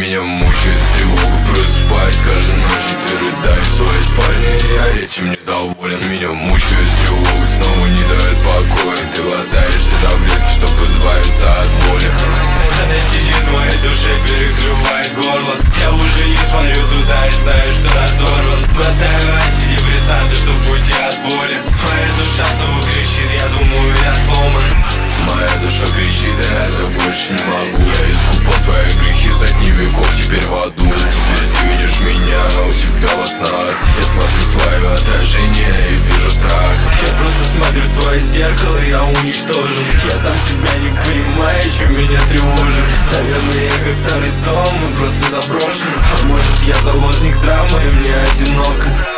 Меня мучает тревога, просыпаюсь каждой ночью. Ты рыдаешь в своей спальне, я этим недоволен. Меня мучает тревога, снова не дает покоя. Ты глотаешь все таблетки, чтобы избавиться от боли. Она сидит в моей душе, перекрывает горло. Я уже не смотрю туда и знаю, что разорван. Глотаю антидепрессанты, чтобы уйти от боли. Моя душа снова кричит, я думаю, я сломан. Моя душа кричит, я это больше не могу. Я искупал свои грехи сотни веков, теперь в аду. Теперь ты видишь меня у себя во снах. Я смотрю свое отражение и вижу страх. Я просто смотрю в свое зеркало, я уничтожен. Я сам себя не понимаю, что меня тревожит. Наверное, я как старый дом, он просто заброшен. А может, я заложник драмы, и мне одиноко.